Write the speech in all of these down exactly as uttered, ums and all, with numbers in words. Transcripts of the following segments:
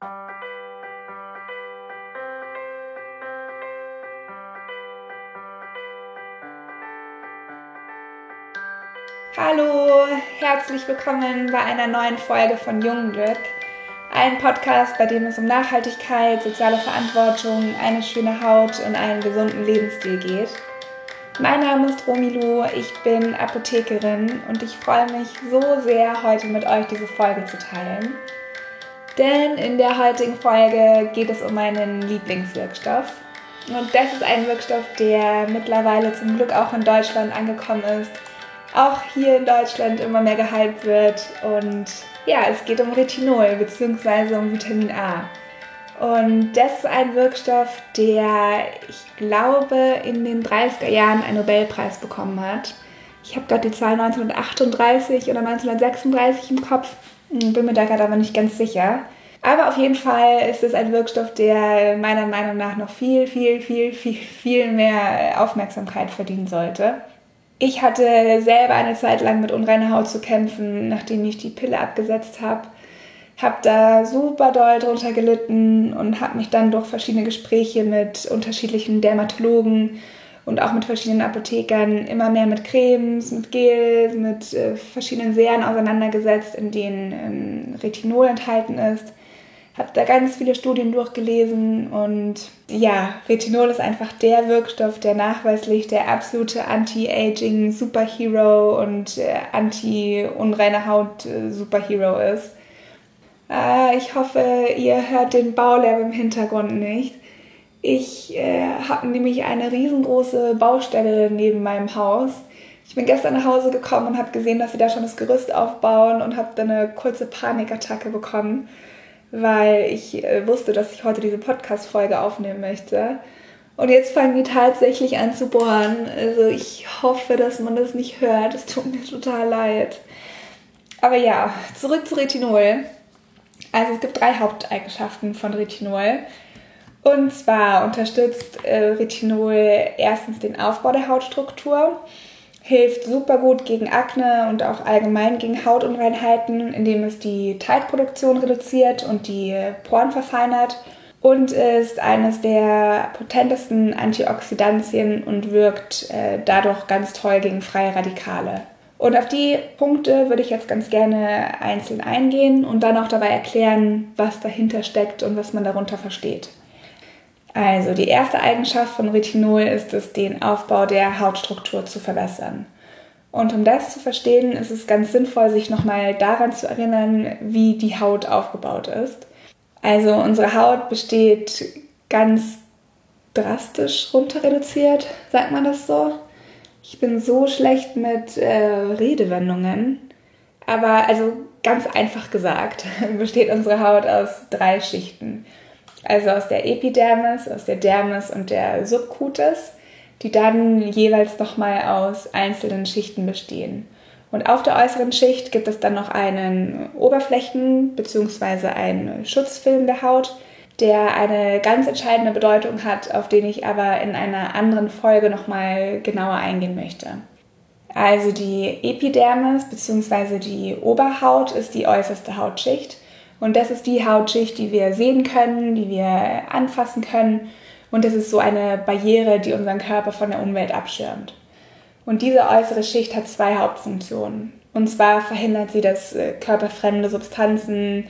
Hallo, herzlich willkommen bei einer neuen Folge von Jungglück, ein Podcast, bei dem es um Nachhaltigkeit, soziale Verantwortung, eine schöne Haut und einen gesunden Lebensstil geht. Mein Name ist Romilu, ich bin Apothekerin und ich freue mich so sehr, heute mit euch diese Folge zu teilen. Denn in der heutigen Folge geht es um meinen Lieblingswirkstoff. Und das ist ein Wirkstoff, der mittlerweile zum Glück auch in Deutschland angekommen ist, auch hier in Deutschland immer mehr gehypt wird. Und ja, es geht um Retinol bzw. um Vitamin A. Und das ist ein Wirkstoff, der, ich glaube, in den dreißiger Jahren einen Nobelpreis bekommen hat. Ich habe gerade die Zahl neunzehnhundertachtunddreißig oder neunzehnhundertsechsunddreißig im Kopf, bin mir da gerade aber nicht ganz sicher. Aber auf jeden Fall ist es ein Wirkstoff, der meiner Meinung nach noch viel, viel, viel, viel, viel mehr Aufmerksamkeit verdienen sollte. Ich hatte selber eine Zeit lang mit unreiner Haut zu kämpfen, nachdem ich die Pille abgesetzt habe. Habe da super doll drunter gelitten und habe mich dann durch verschiedene Gespräche mit unterschiedlichen Dermatologen und auch mit verschiedenen Apothekern immer mehr mit Cremes, mit Gels, mit äh, verschiedenen Serien auseinandergesetzt, in denen ähm, Retinol enthalten ist. Habe da ganz viele Studien durchgelesen und ja, Retinol ist einfach der Wirkstoff, der nachweislich der absolute Anti-Aging-Superhero und äh, Anti-unreine-Haut-Superhero ist. Äh, ich hoffe, ihr hört den Baulärm im Hintergrund nicht. Ich äh, habe nämlich eine riesengroße Baustelle neben meinem Haus. Ich bin gestern nach Hause gekommen und habe gesehen, dass sie da schon das Gerüst aufbauen und habe dann eine kurze Panikattacke bekommen, weil ich äh, wusste, dass ich heute diese Podcast-Folge aufnehmen möchte. Und jetzt fangen die tatsächlich an zu bohren. Also ich hoffe, dass man das nicht hört. Es tut mir total leid. Aber ja, zurück zu Retinol. Also es gibt drei Haupteigenschaften von Retinol. Und zwar unterstützt äh, Retinol erstens den Aufbau der Hautstruktur, hilft super gut gegen Akne und auch allgemein gegen Hautunreinheiten, indem es die Talgproduktion reduziert und die Poren verfeinert und ist eines der potentesten Antioxidantien und wirkt äh, dadurch ganz toll gegen freie Radikale. Und auf die Punkte würde ich jetzt ganz gerne einzeln eingehen und dann auch dabei erklären, was dahinter steckt und was man darunter versteht. Also die erste Eigenschaft von Retinol ist es, den Aufbau der Hautstruktur zu verbessern. Und um das zu verstehen, ist es ganz sinnvoll, sich nochmal daran zu erinnern, wie die Haut aufgebaut ist. Also unsere Haut besteht ganz drastisch runter reduziert, sagt man das so? Ich bin so schlecht mit äh, Redewendungen, aber also ganz einfach gesagt, besteht unsere Haut aus drei Schichten. Also aus der Epidermis, aus der Dermis und der Subcutis, die dann jeweils nochmal aus einzelnen Schichten bestehen. Und auf der äußeren Schicht gibt es dann noch einen Oberflächen- bzw. einen Schutzfilm der Haut, der eine ganz entscheidende Bedeutung hat, auf den ich aber in einer anderen Folge nochmal genauer eingehen möchte. Also die Epidermis bzw. die Oberhaut ist die äußerste Hautschicht. Und das ist die Hautschicht, die wir sehen können, die wir anfassen können. Und das ist so eine Barriere, die unseren Körper von der Umwelt abschirmt. Und diese äußere Schicht hat zwei Hauptfunktionen. Und zwar verhindert sie, dass körperfremde Substanzen,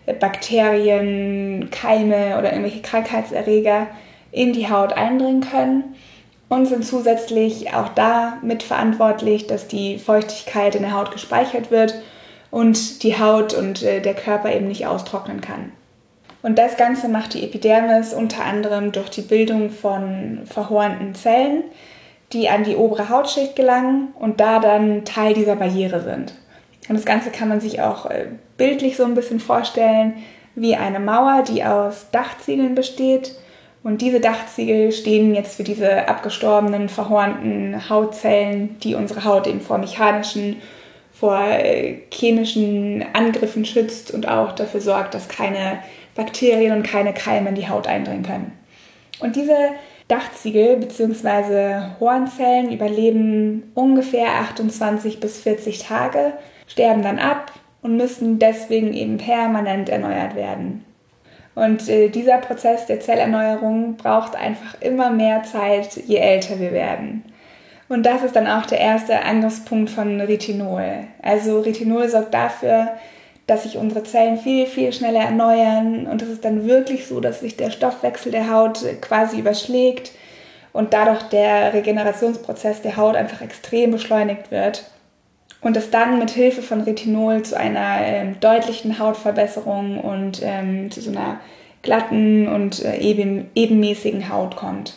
Bakterien, Keime oder irgendwelche Krankheitserreger in die Haut eindringen können. Und sind zusätzlich auch da mitverantwortlich, dass die Feuchtigkeit in der Haut gespeichert wird und die Haut und äh, der Körper eben nicht austrocknen kann. Und das Ganze macht die Epidermis unter anderem durch die Bildung von verhornten Zellen, die an die obere Hautschicht gelangen und da dann Teil dieser Barriere sind. Und das Ganze kann man sich auch äh, bildlich so ein bisschen vorstellen wie eine Mauer, die aus Dachziegeln besteht. Und diese Dachziegel stehen jetzt für diese abgestorbenen, verhornten Hautzellen, die unsere Haut eben vor mechanischen vor chemischen Angriffen schützt und auch dafür sorgt, dass keine Bakterien und keine Keime in die Haut eindringen können. Und diese Dachziegel bzw. Hornzellen überleben ungefähr achtundzwanzig bis vierzig Tage, sterben dann ab und müssen deswegen eben permanent erneuert werden. Und äh, dieser Prozess der Zellerneuerung braucht einfach immer mehr Zeit, je älter wir werden. Und das ist dann auch der erste Angriffspunkt von Retinol. Also Retinol sorgt dafür, dass sich unsere Zellen viel, viel schneller erneuern. Und es ist dann wirklich so, dass sich der Stoffwechsel der Haut quasi überschlägt und dadurch der Regenerationsprozess der Haut einfach extrem beschleunigt wird. Und es dann mit Hilfe von Retinol zu einer ähm, deutlichen Hautverbesserung und ähm, zu so einer glatten und äh, eben, ebenmäßigen Haut kommt.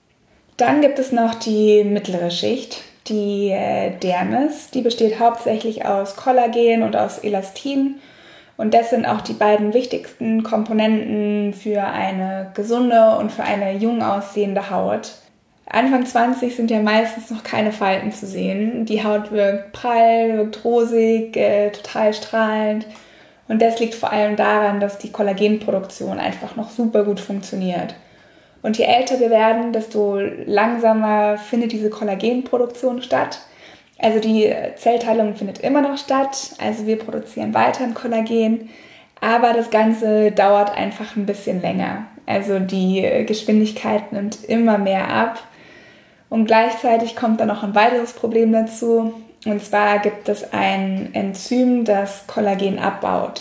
Dann gibt es noch die mittlere Schicht, die äh, Dermis. Die besteht hauptsächlich aus Kollagen und aus Elastin. Und das sind auch die beiden wichtigsten Komponenten für eine gesunde und für eine jung aussehende Haut. Anfang zwanzig sind ja meistens noch keine Falten zu sehen. Die Haut wirkt prall, wirkt rosig, äh, total strahlend. Und das liegt vor allem daran, dass die Kollagenproduktion einfach noch super gut funktioniert. Und je älter wir werden, desto langsamer findet diese Kollagenproduktion statt. Also die Zellteilung findet immer noch statt, also wir produzieren weiterhin Kollagen, aber das Ganze dauert einfach ein bisschen länger. Also die Geschwindigkeit nimmt immer mehr ab und gleichzeitig kommt dann noch ein weiteres Problem dazu. Und zwar gibt es ein Enzym, das Kollagen abbaut.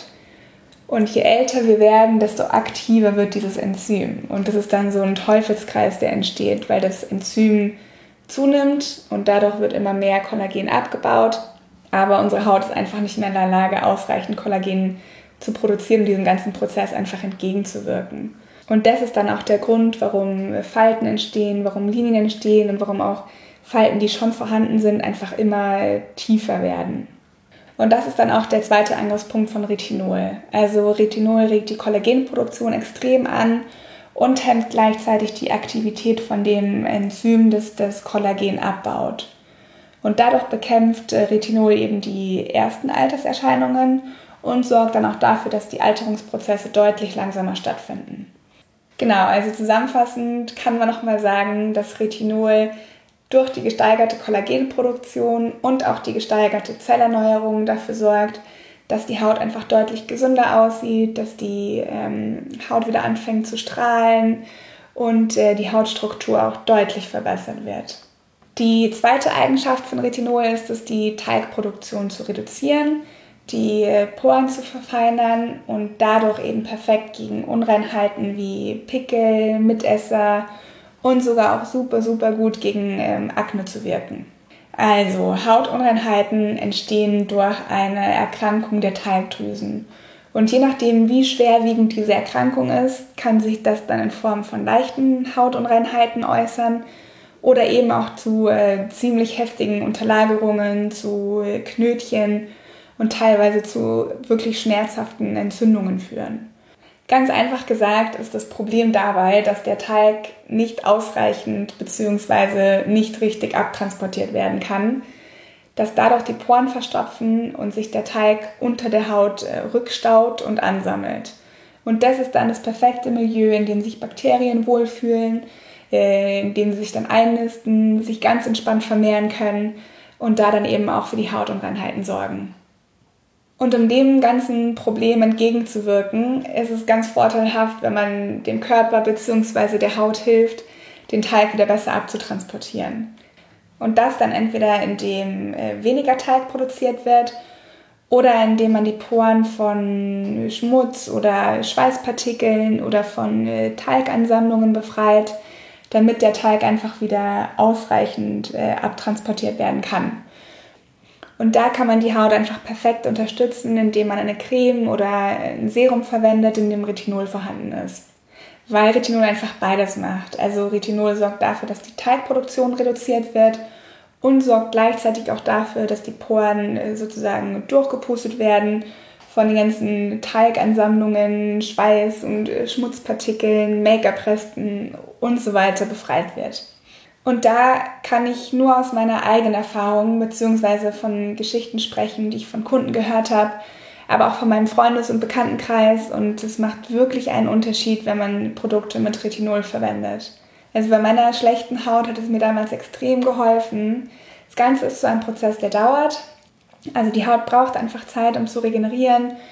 Und je älter wir werden, desto aktiver wird dieses Enzym. Und das ist dann so ein Teufelskreis, der entsteht, weil das Enzym zunimmt und dadurch wird immer mehr Kollagen abgebaut. Aber unsere Haut ist einfach nicht mehr in der Lage, ausreichend Kollagen zu produzieren, um diesem ganzen Prozess einfach entgegenzuwirken. Und das ist dann auch der Grund, warum Falten entstehen, warum Linien entstehen und warum auch Falten, die schon vorhanden sind, einfach immer tiefer werden. Und das ist dann auch der zweite Angriffspunkt von Retinol. Also Retinol regt die Kollagenproduktion extrem an und hemmt gleichzeitig die Aktivität von dem Enzym, das das Kollagen abbaut. Und dadurch bekämpft Retinol eben die ersten Alterserscheinungen und sorgt dann auch dafür, dass die Alterungsprozesse deutlich langsamer stattfinden. Genau, also zusammenfassend kann man nochmal sagen, dass Retinol durch die gesteigerte Kollagenproduktion und auch die gesteigerte Zellerneuerung dafür sorgt, dass die Haut einfach deutlich gesünder aussieht, dass die ähm, Haut wieder anfängt zu strahlen und äh, die Hautstruktur auch deutlich verbessert wird. Die zweite Eigenschaft von Retinol ist es, die Talgproduktion zu reduzieren, die äh, Poren zu verfeinern und dadurch eben perfekt gegen Unreinheiten wie Pickel, Mitesser und sogar auch super, super gut gegen ähm, Akne zu wirken. Also Hautunreinheiten entstehen durch eine Erkrankung der Talgdrüsen. Und je nachdem, wie schwerwiegend diese Erkrankung ist, kann sich das dann in Form von leichten Hautunreinheiten äußern oder eben auch zu äh, ziemlich heftigen Unterlagerungen, zu äh, Knötchen und teilweise zu wirklich schmerzhaften Entzündungen führen. Ganz einfach gesagt ist das Problem dabei, dass der Talg nicht ausreichend bzw. nicht richtig abtransportiert werden kann, dass dadurch die Poren verstopfen und sich der Talg unter der Haut rückstaut und ansammelt. Und das ist dann das perfekte Milieu, in dem sich Bakterien wohlfühlen, in dem sie sich dann einnisten, sich ganz entspannt vermehren können und da dann eben auch für die Hautunreinheiten sorgen. Und um dem ganzen Problem entgegenzuwirken, ist es ganz vorteilhaft, wenn man dem Körper bzw. der Haut hilft, den Talg wieder besser abzutransportieren. Und das dann entweder indem äh, weniger Talg produziert wird oder indem man die Poren von Schmutz oder Schweißpartikeln oder von äh, Talgansammlungen befreit, damit der Talg einfach wieder ausreichend äh, abtransportiert werden kann. Und da kann man die Haut einfach perfekt unterstützen, indem man eine Creme oder ein Serum verwendet, in dem Retinol vorhanden ist. Weil Retinol einfach beides macht. Also Retinol sorgt dafür, dass die Talgproduktion reduziert wird und sorgt gleichzeitig auch dafür, dass die Poren sozusagen durchgepustet werden von den ganzen Talgansammlungen, Schweiß- und Schmutzpartikeln, Make-up-Resten und so weiter befreit wird. Und da kann ich nur aus meiner eigenen Erfahrung bzw. von Geschichten sprechen, die ich von Kunden gehört habe, aber auch von meinem Freundes- und Bekanntenkreis. Und es macht wirklich einen Unterschied, wenn man Produkte mit Retinol verwendet. Also bei meiner schlechten Haut hat es mir damals extrem geholfen. Das Ganze ist so ein Prozess, der dauert. Also die Haut braucht einfach Zeit, um zu regenerieren.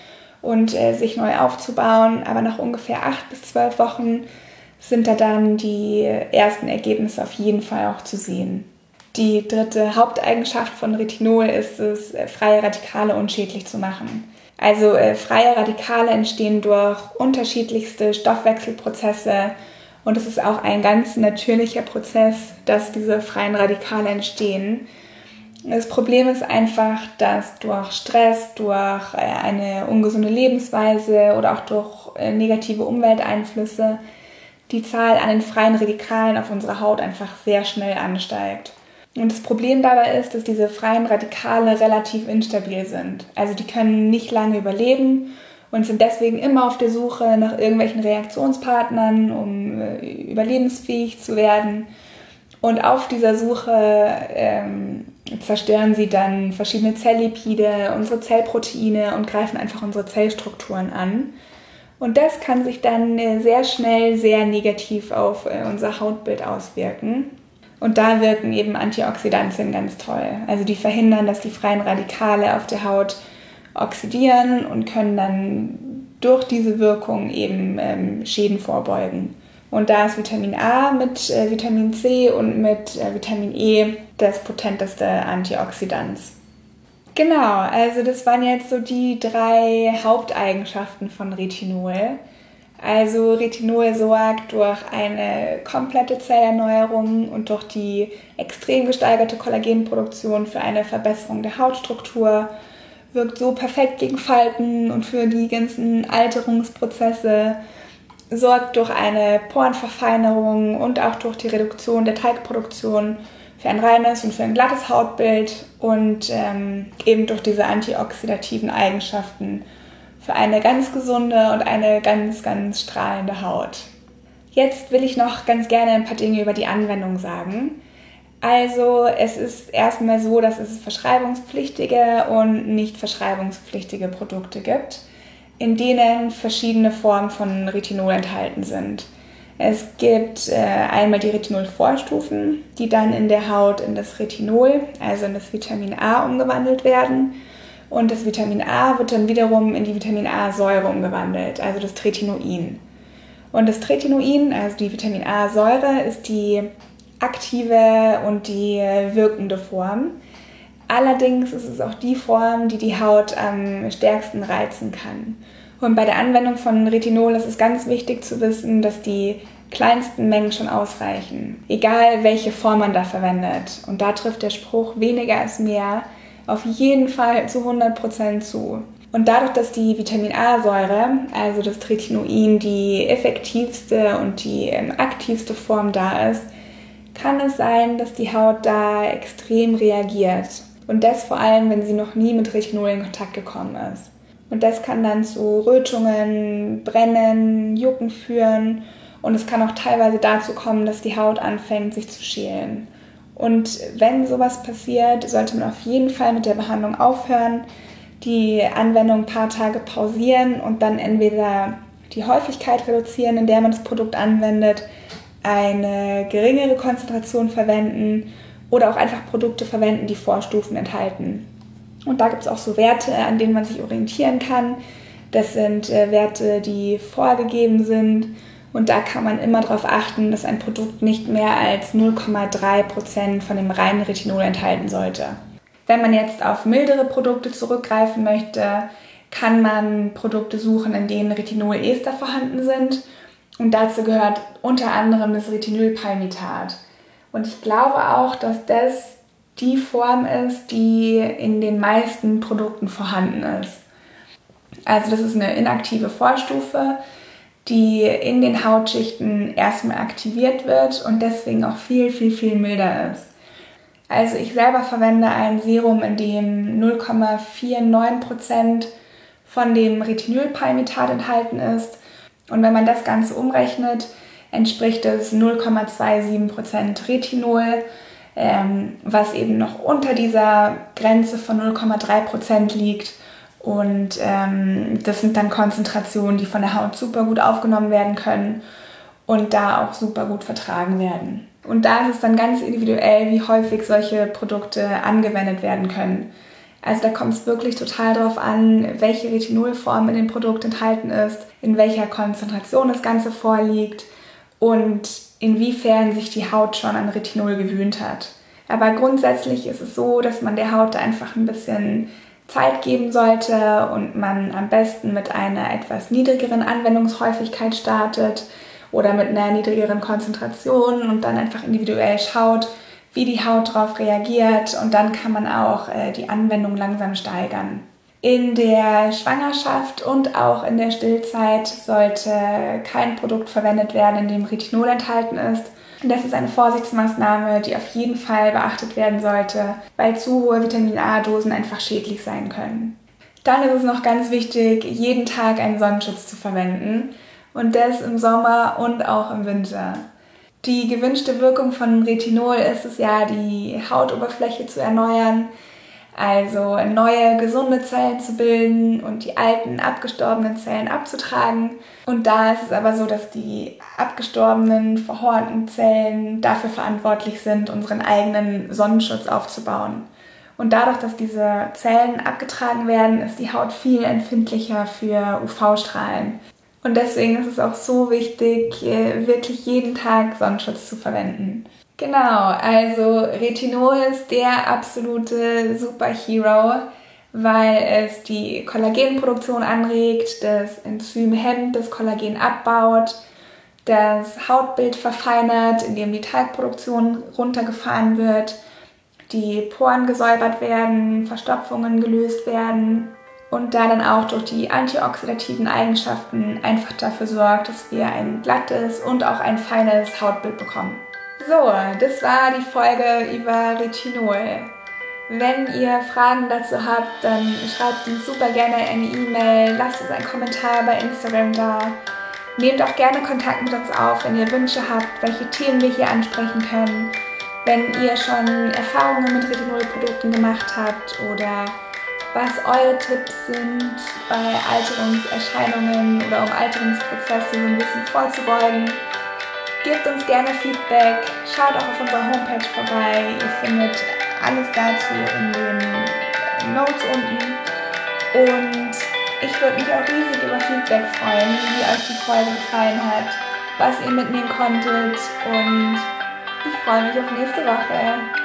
und äh, sich neu aufzubauen. Aber nach ungefähr acht bis zwölf Wochen sind da dann die ersten Ergebnisse auf jeden Fall auch zu sehen. Die dritte Haupteigenschaft von Retinol ist es, freie Radikale unschädlich zu machen. Also äh, freie Radikale entstehen durch unterschiedlichste Stoffwechselprozesse und es ist auch ein ganz natürlicher Prozess, dass diese freien Radikale entstehen. Das Problem ist einfach, dass durch Stress, durch äh, eine ungesunde Lebensweise oder auch durch äh, negative Umwelteinflüsse die Zahl an den freien Radikalen auf unserer Haut einfach sehr schnell ansteigt. Und das Problem dabei ist, dass diese freien Radikale relativ instabil sind. Also die können nicht lange überleben und sind deswegen immer auf der Suche nach irgendwelchen Reaktionspartnern, um äh, überlebensfähig zu werden. Und auf dieser Suche ähm, zerstören sie dann verschiedene Zelllipide, unsere Zellproteine und greifen einfach unsere Zellstrukturen an. Und das kann sich dann äh, sehr schnell sehr negativ auf äh, unser Hautbild auswirken. Und da wirken eben Antioxidantien ganz toll. Also die verhindern, dass die freien Radikale auf der Haut oxidieren und können dann durch diese Wirkung eben ähm, Schäden vorbeugen. Und da ist Vitamin A mit äh, Vitamin C und mit äh, Vitamin E das potenteste Antioxidant. Genau, also das waren jetzt so die drei Haupteigenschaften von Retinol. Also Retinol sorgt durch eine komplette Zellerneuerung und durch die extrem gesteigerte Kollagenproduktion für eine Verbesserung der Hautstruktur, wirkt so perfekt gegen Falten und für die ganzen Alterungsprozesse, sorgt durch eine Porenverfeinerung und auch durch die Reduktion der Teigproduktion für ein reines und für ein glattes Hautbild und ähm, eben durch diese antioxidativen Eigenschaften für eine ganz gesunde und eine ganz, ganz strahlende Haut. Jetzt will ich noch ganz gerne ein paar Dinge über die Anwendung sagen. Also es ist erstmal so, dass es verschreibungspflichtige und nicht verschreibungspflichtige Produkte gibt, in denen verschiedene Formen von Retinol enthalten sind. Es gibt äh, einmal die Retinol-Vorstufen, die dann in der Haut in das Retinol, also in das Vitamin A, umgewandelt werden. Und das Vitamin A wird dann wiederum in die Vitamin A-Säure umgewandelt, also das Tretinoin. Und das Tretinoin, also die Vitamin A-Säure, ist die aktive und die wirkende Form. Allerdings ist es auch die Form, die die Haut am stärksten reizen kann. Und bei der Anwendung von Retinol ist es ganz wichtig zu wissen, dass die kleinsten Mengen schon ausreichen, egal welche Form man da verwendet. Und da trifft der Spruch weniger ist mehr auf jeden Fall zu hundert Prozent zu. Und dadurch, dass die Vitamin A-Säure, also das Tretinoin, die effektivste und die ähm, aktivste Form da ist, kann es sein, dass die Haut da extrem reagiert. Und das vor allem, wenn sie noch nie mit Retinol in Kontakt gekommen ist. Und das kann dann zu Rötungen, Brennen, Jucken führen. Und es kann auch teilweise dazu kommen, dass die Haut anfängt, sich zu schälen. Und wenn sowas passiert, sollte man auf jeden Fall mit der Behandlung aufhören, die Anwendung ein paar Tage pausieren und dann entweder die Häufigkeit reduzieren, in der man das Produkt anwendet, eine geringere Konzentration verwenden oder auch einfach Produkte verwenden, die Vorstufen enthalten. Und da gibt es auch so Werte, an denen man sich orientieren kann. Das sind äh, Werte, die vorgegeben sind. Und da kann man immer darauf achten, dass ein Produkt nicht mehr als null Komma drei Prozent von dem reinen Retinol enthalten sollte. Wenn man jetzt auf mildere Produkte zurückgreifen möchte, kann man Produkte suchen, in denen Retinol-Ester vorhanden sind. Und dazu gehört unter anderem das Retinylpalmitat. Und ich glaube auch, dass das die Form ist, die in den meisten Produkten vorhanden ist. Also das ist eine inaktive Vorstufe, die in den Hautschichten erstmal aktiviert wird und deswegen auch viel, viel, viel milder ist. Also ich selber verwende ein Serum, in dem null Komma neunundvierzig Prozent von dem Retinylpalmitat enthalten ist. Und wenn man das Ganze umrechnet, entspricht es null Komma siebenundzwanzig Prozent Retinol, ähm, was eben noch unter dieser Grenze von null Komma drei Prozent liegt. Und ähm, das sind dann Konzentrationen, die von der Haut super gut aufgenommen werden können und da auch super gut vertragen werden. Und da ist es dann ganz individuell, wie häufig solche Produkte angewendet werden können. Also da kommt es wirklich total darauf an, welche Retinolform in dem Produkt enthalten ist, in welcher Konzentration das Ganze vorliegt und inwiefern sich die Haut schon an Retinol gewöhnt hat. Aber grundsätzlich ist es so, dass man der Haut einfach ein bisschen Zeit geben sollte und man am besten mit einer etwas niedrigeren Anwendungshäufigkeit startet oder mit einer niedrigeren Konzentration und dann einfach individuell schaut, wie die Haut darauf reagiert, und dann kann man auch äh, die Anwendung langsam steigern. In der Schwangerschaft und auch in der Stillzeit sollte kein Produkt verwendet werden, in dem Retinol enthalten ist. Das ist eine Vorsichtsmaßnahme, die auf jeden Fall beachtet werden sollte, weil zu hohe Vitamin-A-Dosen einfach schädlich sein können. Dann ist es noch ganz wichtig, jeden Tag einen Sonnenschutz zu verwenden, und das im Sommer und auch im Winter. Die gewünschte Wirkung von Retinol ist es ja, die Hautoberfläche zu erneuern, also neue, gesunde Zellen zu bilden und die alten, abgestorbenen Zellen abzutragen. Und da ist es aber so, dass die abgestorbenen, verhornten Zellen dafür verantwortlich sind, unseren eigenen Sonnenschutz aufzubauen. Und dadurch, dass diese Zellen abgetragen werden, ist die Haut viel empfindlicher für U V-Strahlen. Und deswegen ist es auch so wichtig, wirklich jeden Tag Sonnenschutz zu verwenden. Genau, also Retinol ist der absolute Superhero, weil es die Kollagenproduktion anregt, das Enzym hemmt, das Kollagen abbaut, das Hautbild verfeinert, indem die Talgproduktion runtergefahren wird, die Poren gesäubert werden, Verstopfungen gelöst werden und da dann auch durch die antioxidativen Eigenschaften einfach dafür sorgt, dass wir ein glattes und auch ein feines Hautbild bekommen. So, das war die Folge über Retinol. Wenn ihr Fragen dazu habt, dann schreibt uns super gerne eine E-Mail, lasst uns einen Kommentar bei Instagram da. Nehmt auch gerne Kontakt mit uns auf, wenn ihr Wünsche habt, welche Themen wir hier ansprechen können. Wenn ihr schon Erfahrungen mit Retinolprodukten gemacht habt oder was eure Tipps sind bei Alterungserscheinungen oder um Alterungsprozesse so ein bisschen vorzubeugen. Gebt uns gerne Feedback, schaut auch auf unserer Homepage vorbei. Ihr findet alles dazu in den Notes unten. Und ich würde mich auch riesig über Feedback freuen, wie euch die Folge gefallen hat, was ihr mitnehmen konntet. Und ich freue mich auf nächste Woche.